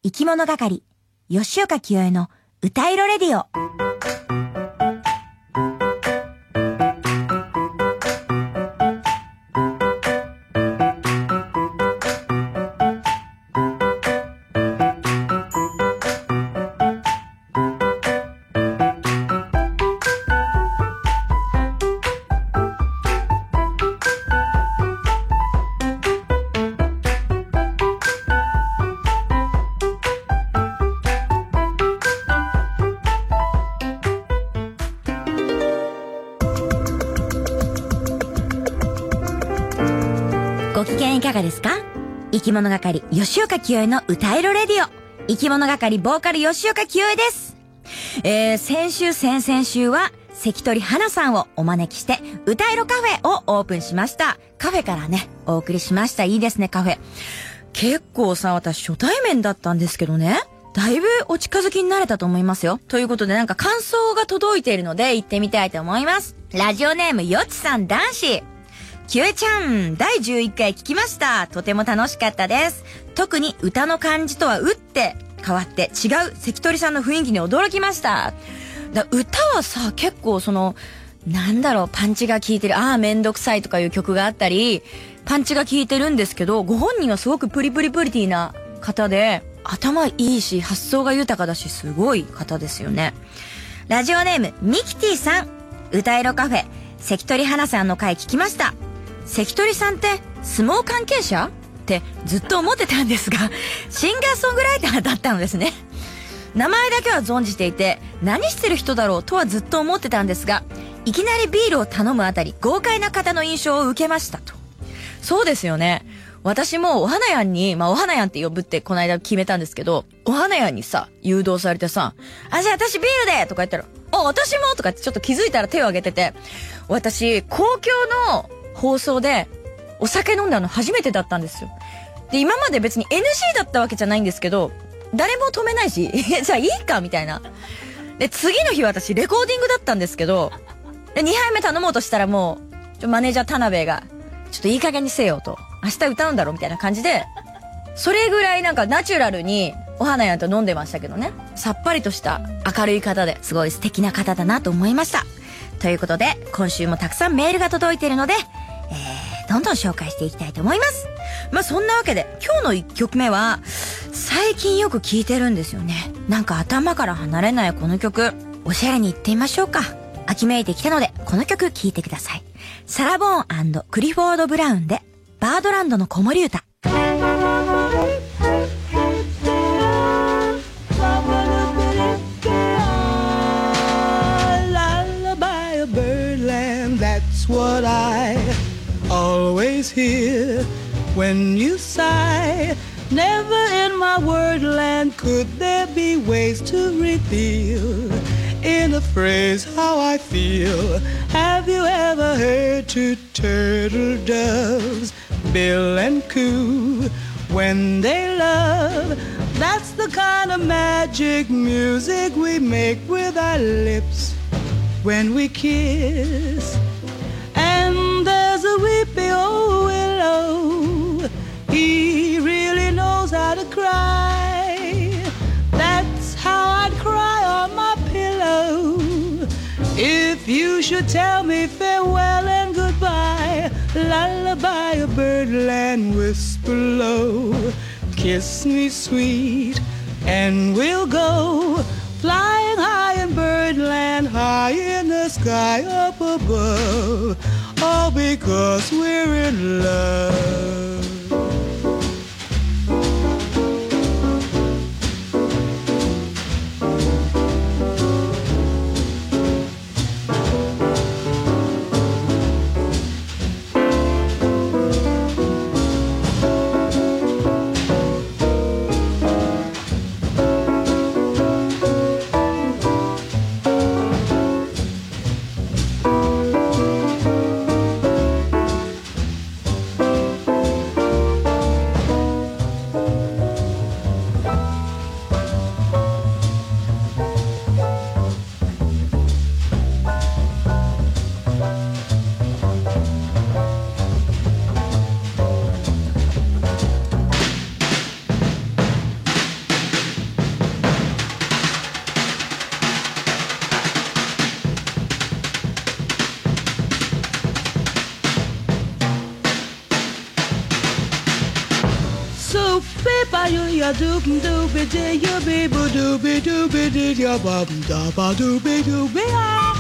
生き物係吉岡清江の歌いろレディオ。ご機嫌いかがですか？生き物係吉岡清江の歌えろレディオ。生き物係ボーカル吉岡清江です。先週先々週は関取花さんをお招きして歌えろカフェをオープンしました。カフェからねお送りしました。いいですねカフェ。結構さ、私初対面だったんですけどね、だいぶお近づきになれたと思いますよ。ということでなんか感想が届いているので行ってみたいと思います。ラジオネームよちさん男子。きよえちゃん、第11回聞きました。とても楽しかったです。特に歌の感じとは打って変わって違う関取さんの雰囲気に驚きました。歌はさ、結構パンチが効いてる、めんどくさいとかいう曲があったり、パンチが効いてるんですけど、ご本人はすごくプリティな方で、頭いいし、発想が豊かだし、すごい方ですよね。ラジオネーム、ミキティさん、歌えろカフェ、関取花さんの回聞きました。関取さんって相撲関係者ってずっと思ってたんですが、シンガーソングライターだったのですね。名前だけは存じていて、何してる人だろうとはずっと思ってたんですが、いきなりビールを頼むあたり豪快な方の印象を受けましたと。そうですよね。私もお花屋に、お花屋って呼ぶってこの間決めたんですけど、お花屋にさ、誘導されてさ、じゃあ私ビールでとか言ったら、私もとかってちょっと気づいたら手を挙げてて、私、公共の放送でお酒飲んだの初めてだったんですよ。で、今まで別に NG だったわけじゃないんですけど、誰も止めないし、じゃあいいかみたいな。で、次の日私レコーディングだったんですけど、で、2杯目頼もうとしたらもう、マネージャー田辺が、ちょっといい加減にせよと。明日歌うんだろみたいな感じで、それぐらいナチュラルにお花屋と飲んでましたけどね。さっぱりとした明るい方ですごい素敵な方だなと思いました。ということで、今週もたくさんメールが届いているので、どんどん紹介していきたいと思います。そんなわけで、今日の1曲目は、最近よく聴いてるんですよね。頭から離れないこの曲、おしゃれに行ってみましょうか。秋めいてきたので、この曲聴いてください。サラ・ボーン&クリフォード・ブラウンで、バードランドの子守歌。 What I always hear when you sigh. Never in my wordland could there be ways to reveal in a phrase how I feel. Have you ever heard two turtle doves bill and coo when they love? That's the kind of magic music we make with our lips when we kiss. And there's a weepy old willow, he really knows how to cry. That's how I'd cry on my pillow if you should tell me farewell and goodbye. Lullaby of birdland, whisper low, kiss me sweet and we'll go flying high in birdland, high in the sky up above, all because we're in love. ya doobie doobie dee ya baby doobie doobie dee ya bum da ba doobie doobie ah.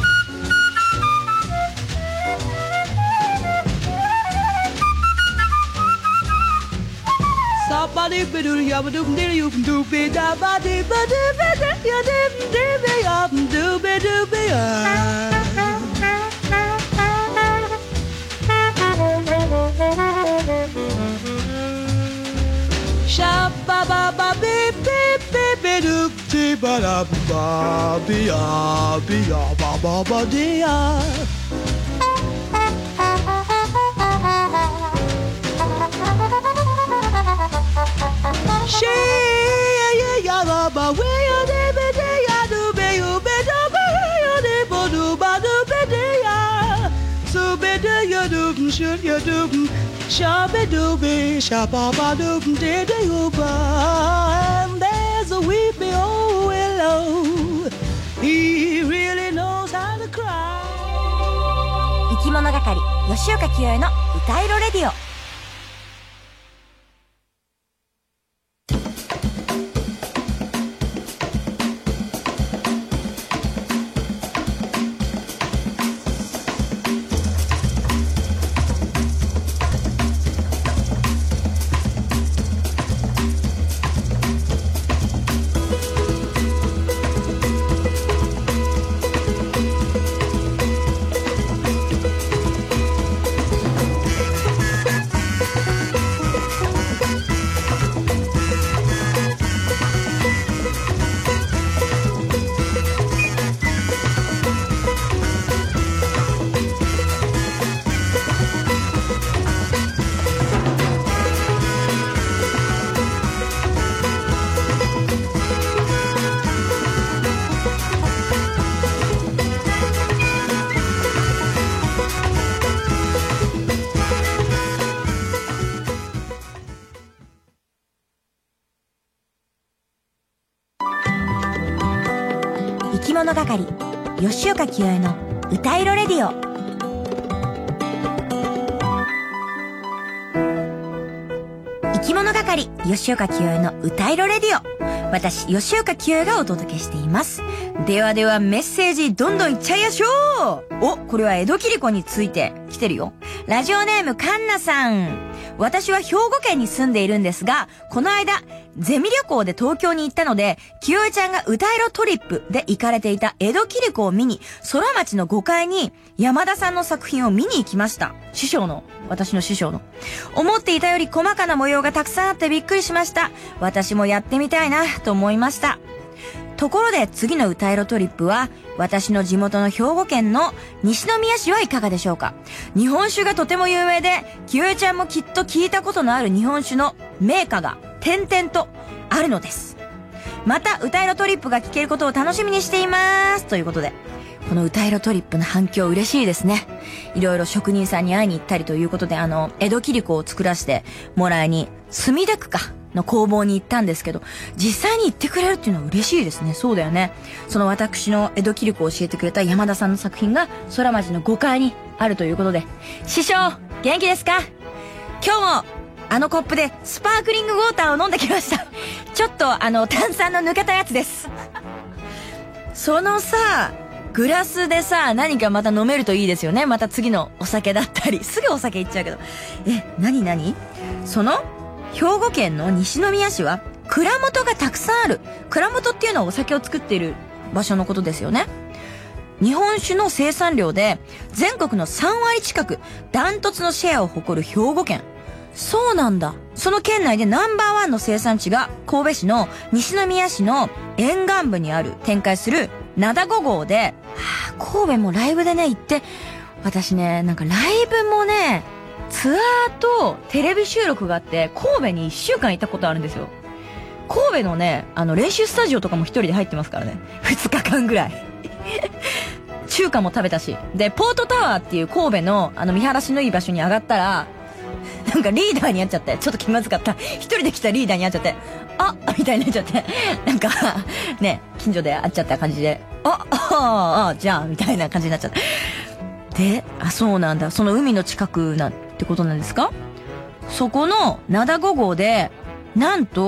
Somebody be do ya ba doobie dee you doobie da ba dee ba doobie dee ya doobie ya doobie doobie ah. Shabba ba ba beep beep beep beep doop dee ba da ba be ya ba ba ba dee ya. She ya ya ba ba we ya dee be dee ya do be you be do be ya dee bo do ba do be dee ya. So be dee ya do should ya do. Shabba doobie, shabba ba doob dee dee ooba. And there's a weepy old willow. He really knows how to cry. 生き物係吉岡清江の歌いろレディオ。生き物係吉岡清江の歌いろレディオ。生き物係吉岡清江の歌いろレディオ。私吉岡清江がお届けしています。ではではメッセージどんどんいっちゃいやしょう。お、これは江戸切子について来てるよ。ラジオネームカンナさん。私は兵庫県に住んでいるんですが、この間ゼミ旅行で東京に行ったので、清江ちゃんが歌いろトリップで行かれていた江戸切子を見に、空町の5階に山田さんの作品を見に行きました。私の師匠の。思っていたより細かな模様がたくさんあってびっくりしました。私もやってみたいなと思いました。ところで次の歌いろトリップは、私の地元の兵庫県の西宮市はいかがでしょうか。日本酒がとても有名で、清江ちゃんもきっと聞いたことのある日本酒の名家が点々とあるのです。また歌いろトリップが聞けることを楽しみにしています。ということで、この歌いろトリップの反響嬉しいですね。いろいろ職人さんに会いに行ったりということで、江戸切子を作らせてもらいに、墨田区の工房に行ったんですけど、実際に行ってくれるっていうのは嬉しいですね。そうだよね。その私の江戸切子を教えてくれた山田さんの作品が空町の5階にあるということで、師匠元気ですか？今日もあのコップでスパークリングウォーターを飲んできました。ちょっと炭酸の抜けたやつです。そのさ、グラスでさ、何かまた飲めるといいですよね。また次のお酒だったり。すぐお酒いっちゃうけど。何その兵庫県の西宮市は蔵元がたくさんある。蔵元っていうのはお酒を作っている場所のことですよね。日本酒の生産量で全国の3割近くダントツのシェアを誇る兵庫県。そうなんだ。その県内でナンバーワンの生産地が神戸市の西宮市の沿岸部にある展開する灘5号で、神戸もライブでね行って、私ね、なんかライブもね、ツアーとテレビ収録があって神戸に1週間いたことあるんですよ。神戸のね、練習スタジオとかも一人で入ってますからね。2日間ぐらい。中華も食べたし。で、ポートタワーっていう神戸の見晴らしのいい場所に上がったら、なんかリーダーに会っちゃって、ちょっと気まずかった。一人で来たリーダーに会っちゃって、みたいになっちゃって、なんか、ね、近所で会っちゃった感じで、じゃあ、みたいな感じになっちゃった。で、そうなんだ。その海の近くってことなんですか？そこの灘5号で、なんと、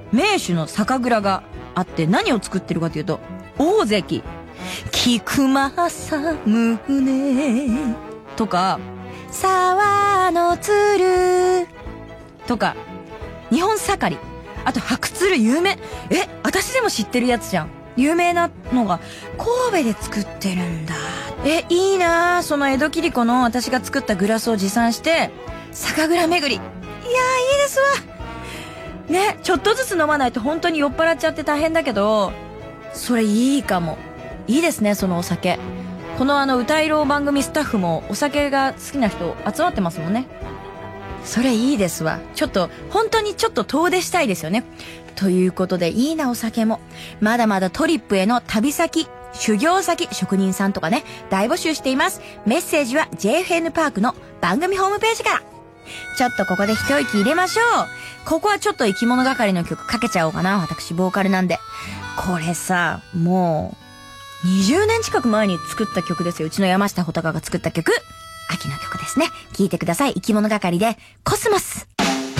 名手の酒蔵があって、何を作ってるかというと、大関菊正宗とか、沢の鶴とか、日本盛り、あと白鶴有名。私でも知ってるやつじゃん。有名なのが神戸で作ってるんだ。いいなぁ。その江戸切子の私が作ったグラスを持参して酒蔵巡り。いやー、いいですわね。ちょっとずつ飲まないと本当に酔っ払っちゃって大変だけど、それいいかも。いいですね、そのお酒。この歌いろ番組スタッフもお酒が好きな人集まってますもんね。それいいですわ。ちょっと本当にちょっと遠出したいですよね。ということで、いいなお酒も。まだまだトリップへの旅先、修行先、職人さんとかね、大募集しています。メッセージは JFN パークの番組ホームページから。ちょっとここで一息入れましょう。ここはちょっと生き物係の曲かけちゃおうかな。私ボーカルなんで。これさ、もう20年近く前に作った曲ですよ。うちの山下穂高が作った曲。秋の曲ですね。聴いてください。生き物係でコスモス。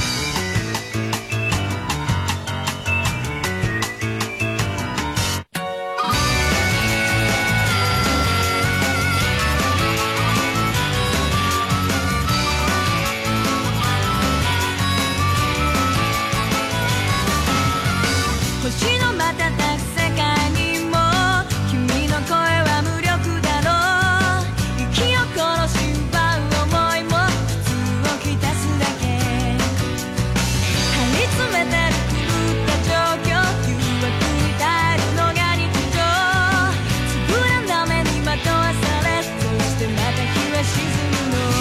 星の瞬く世界にも君の声は無力だろう。息を殺し奪う想いも普通をきたすだけ。張り詰めてる狂った状況、誘惑に耐えるのが日常。つぶらな目に惑わされ、そしてまた日は沈むの。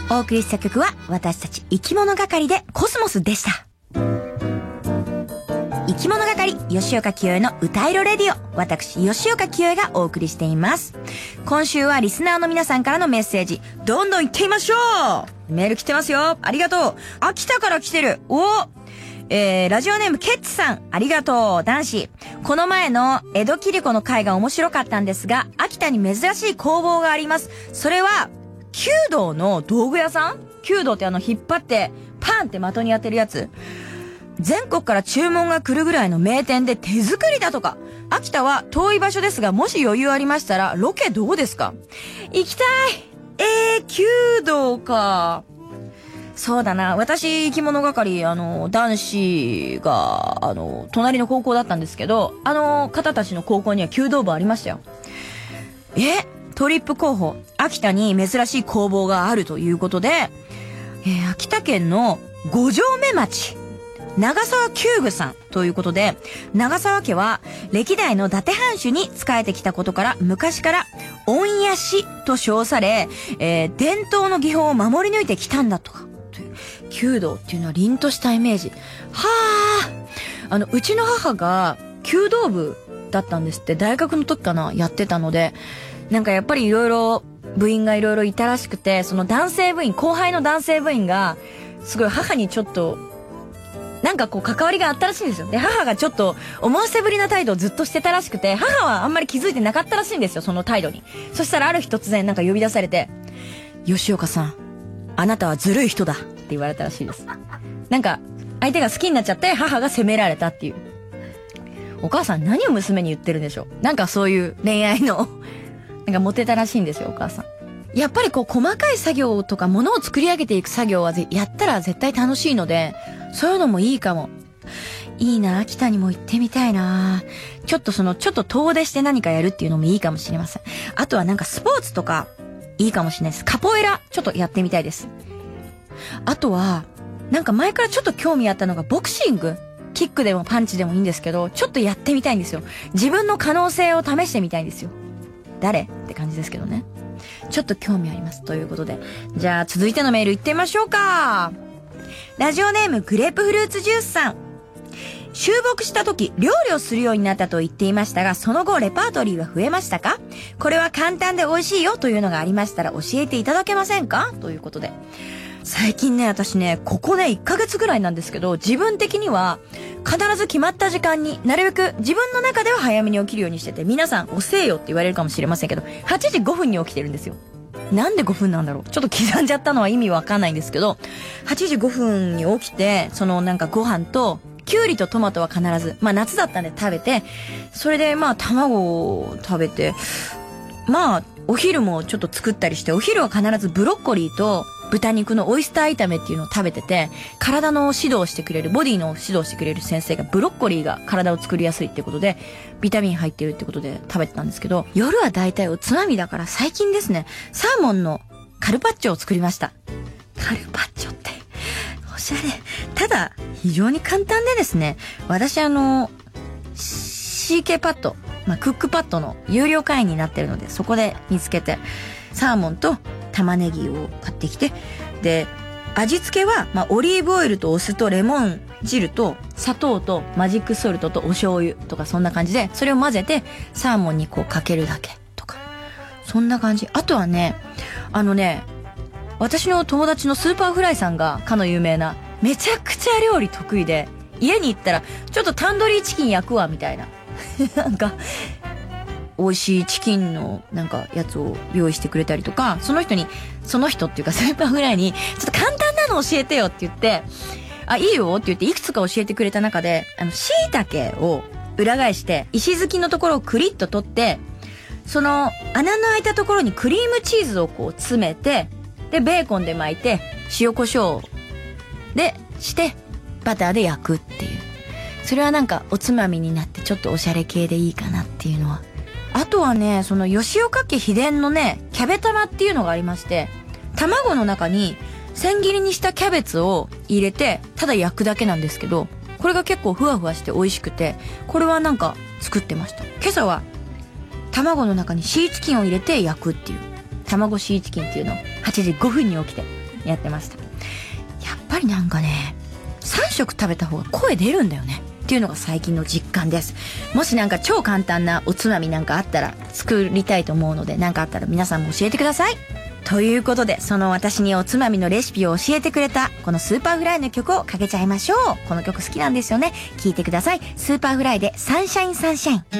お送りした曲は私たち生き物係でコスモスでした。生き物係吉岡清江の歌いろレディオ、私吉岡清江がお送りしています。今週はリスナーの皆さんからのメッセージどんどん行ってみましょう。メール来てますよ。ありがとう。秋田から来てる。ラジオネームケッツさん、ありがとう。男子、この前の江戸切子の回が面白かったんですが、秋田に珍しい工房があります。それは弓道の道具屋さん。弓道って引っ張ってパンって的に当てるやつ。全国から注文が来るぐらいの名店で手作りだとか。秋田は遠い場所ですが、もし余裕ありましたらロケどうですか？行きたい。弓道か。そうだな。私、生き物係、男子が、隣の高校だったんですけど、方たちの高校には弓道部ありましたよ。トリップ候補、秋田に珍しい工房があるということで、秋田県の五城目町、長沢久具さんということで、長沢家は歴代の伊達藩主に仕えてきたことから、昔から御屋師と称され、伝統の技法を守り抜いてきたんだとか。弓道っていうのは凛としたイメージ。うちの母が弓道部だったんですって。大学の時かな、やってたので、なんかやっぱりいろいろ部員がいろいろいたらしくて、その男性部員、後輩の男性部員がすごい母にちょっとなんかこう関わりがあったらしいんですよ。で、母がちょっと思わせぶりな態度をずっとしてたらしくて、母はあんまり気づいてなかったらしいんですよ、その態度に。そしたらある日突然なんか呼び出されて、吉岡さん、あなたはずるい人だって言われたらしいです。なんか相手が好きになっちゃって母が責められたっていう。お母さん何を娘に言ってるんでしょう。なんかそういう恋愛のなんかモテたらしいんですよ、お母さん。やっぱりこう細かい作業とか物を作り上げていく作業はやったら絶対楽しいので、そういうのもいいかも。いいな、秋田にも行ってみたいな。ちょっと遠出して何かやるっていうのもいいかもしれません。あとはなんかスポーツとかいいかもしれないです。カポエラちょっとやってみたいです。あとはなんか前からちょっと興味あったのがボクシング。キックでもパンチでもいいんですけど、ちょっとやってみたいんですよ。自分の可能性を試してみたいんですよ。誰って感じですけどね。ちょっと興味あります。ということで、じゃあ続いてのメール行ってみましょうか。ラジオネームグレープフルーツジュースさん。収録した時料理をするようになったと言っていましたが、その後レパートリーは増えましたか？これは簡単で美味しいよというのがありましたら教えていただけませんか？ということで、最近ね、私ね、ここね1ヶ月ぐらいなんですけど、自分的には必ず決まった時間になるべく自分の中では早めに起きるようにしてて、皆さん遅えよって言われるかもしれませんけど、8時5分に起きてるんですよ。なんで5分なんだろう、ちょっと刻んじゃったのは意味わかんないんですけど、8時5分に起きて、そのなんかご飯ときゅうりとトマトは必ず、まあ夏だったんで食べて、それでまあ卵を食べて、まあお昼もちょっと作ったりして、お昼は必ずブロッコリーと豚肉のオイスター炒めっていうのを食べてて、体の指導をしてくれる、ボディの指導をしてくれる先生がブロッコリーが体を作りやすいってことで、ビタミン入ってるってことで食べてたんですけど、夜は大体おつまみだから最近ですね、サーモンのカルパッチョを作りました。カルパッチョっておしゃれ。ただ非常に簡単でですね、私CK パッド、まあクックパッドの有料会員になってるので、そこで見つけてサーモンと玉ねぎを買ってきて、で味付けは、まあ、オリーブオイルとお酢とレモン汁と砂糖とマジックソルトとお醤油とか、そんな感じでそれを混ぜてサーモンにこうかけるだけとか、そんな感じ。あとはね、私の友達のスーパーフライさんがかの有名なめちゃくちゃ料理得意で、家に行ったらちょっとタンドリーチキン焼くわみたいななんか美味しいチキンのなんかやつを用意してくれたりとか、その人っていうかスーパーフライにちょっと簡単なの教えてよって言って、あ、いいよって言っていくつか教えてくれた中で、椎茸を裏返して石突きのところをクリッと取って、その穴の開いたところにクリームチーズをこう詰めて、でベーコンで巻いて塩コショウでしてバターで焼くっていう、それはなんかおつまみになってちょっとおしゃれ系でいいかなっていうのは。あとはね、その吉岡家秘伝のね、キャベ玉っていうのがありまして、卵の中に千切りにしたキャベツを入れてただ焼くだけなんですけど、これが結構ふわふわして美味しくて、これはなんか作ってました。今朝は卵の中にシーチキンを入れて焼くっていう、卵シーチキンっていうのを8時5分に起きてやってました。やっぱりなんかね、3食食べた方が声出るんだよねっていうのが最近の実感です。もしなんか超簡単なおつまみなんかあったら作りたいと思うので、なんかあったら皆さんも教えてください。ということで、その私におつまみのレシピを教えてくれたこのスーパーフライの曲をかけちゃいましょう。この曲好きなんですよね。聴いてください。スーパーフライでサンシャインサンシャイン。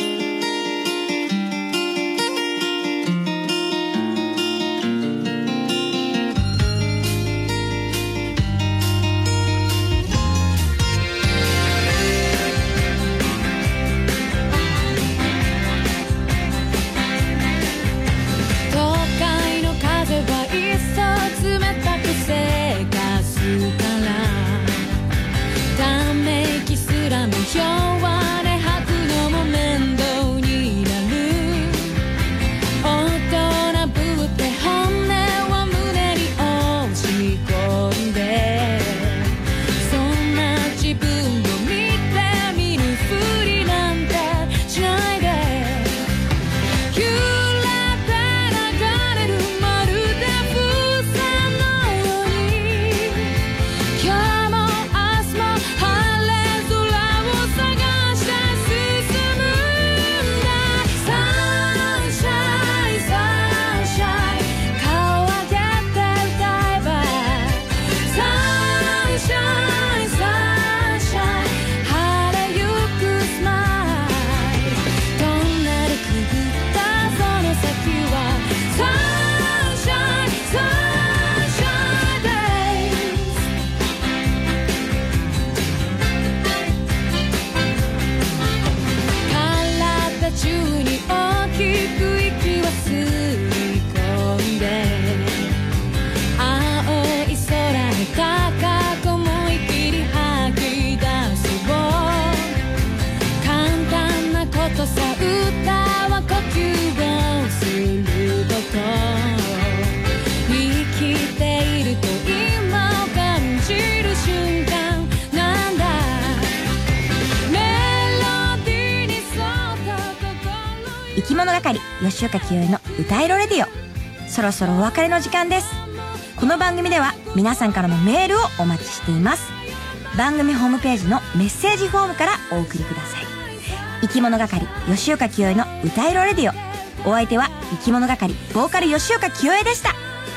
生き物係吉岡清江の歌いろレディオ、そろそろお別れの時間です。この番組では皆さんからのメールをお待ちしています。番組ホームページのメッセージフォームからお送りください。生き物係吉岡清江の歌いろレディオ、お相手は生き物係ボーカル吉岡清江でした。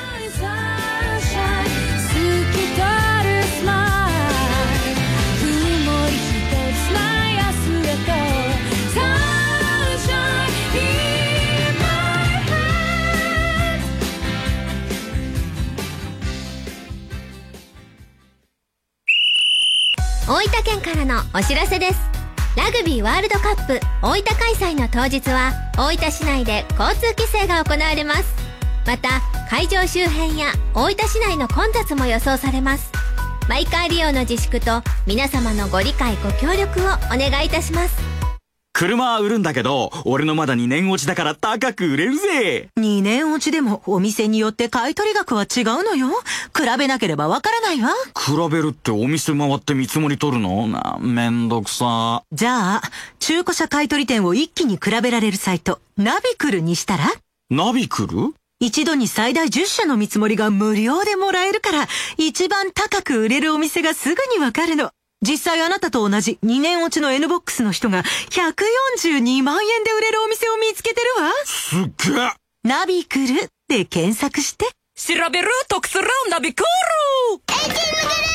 大分県からのお知らせです。ラグビーワールドカップ大分開催の当日は大分市内で交通規制が行われます。また会場周辺や大分市内の混雑も予想されます。マイカー利用の自粛と皆様のご理解ご協力をお願いいたします。 車は売るんだけど、俺のまだ2年落ちだから高く売れるぜ。 2年落ちでもお店によって買い取り額は違うのよ。比べなければわからないわ。 比べるってお店回って見積もり取るの？めんどくさ。 じゃあ、中古車買い取り店を一気に比べられるサイト、ナビクルにしたら？ ナビクル？ 一度に最大10社の見積もりが無料でもらえるから、一番高く売れるお店がすぐにわかるの。実際あなたと同じ2年落ちの N ボックスの人が142万円で売れるお店を見つけてるわ。 すっげえ。 ナビクルで検索して。 調べる、得する、ナビクル。 エキムグル